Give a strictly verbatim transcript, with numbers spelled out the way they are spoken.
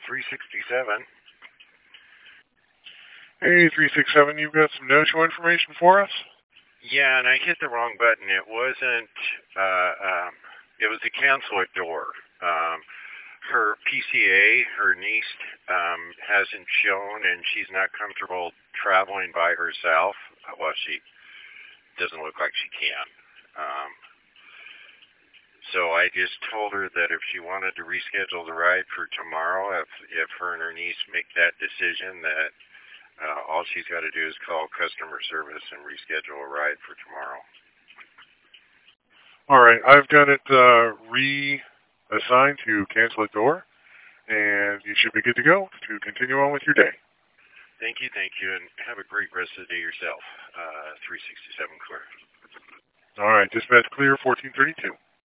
three sixty-seven. Hey, three six seven, you've got some no-show information for us? Yeah, and I hit the wrong button. It wasn't, uh, um, it was a cancel a door. Um, her P C A, her niece, um, hasn't shown, and she's not comfortable traveling by herself. Well, she doesn't look like she can. Um, so I just told her that if she wanted to reschedule the ride for tomorrow, if if her and her niece make that decision, that uh, all she's got to do is call customer service and reschedule a ride for tomorrow. All right, I've got it uh, reassigned to cancel a door, and you should be good to go to continue on with your day. Thank you, thank you, and have a great rest of the day yourself. Uh, three sixty-seven clear. All right, dispatch clear, fourteen thirty-two.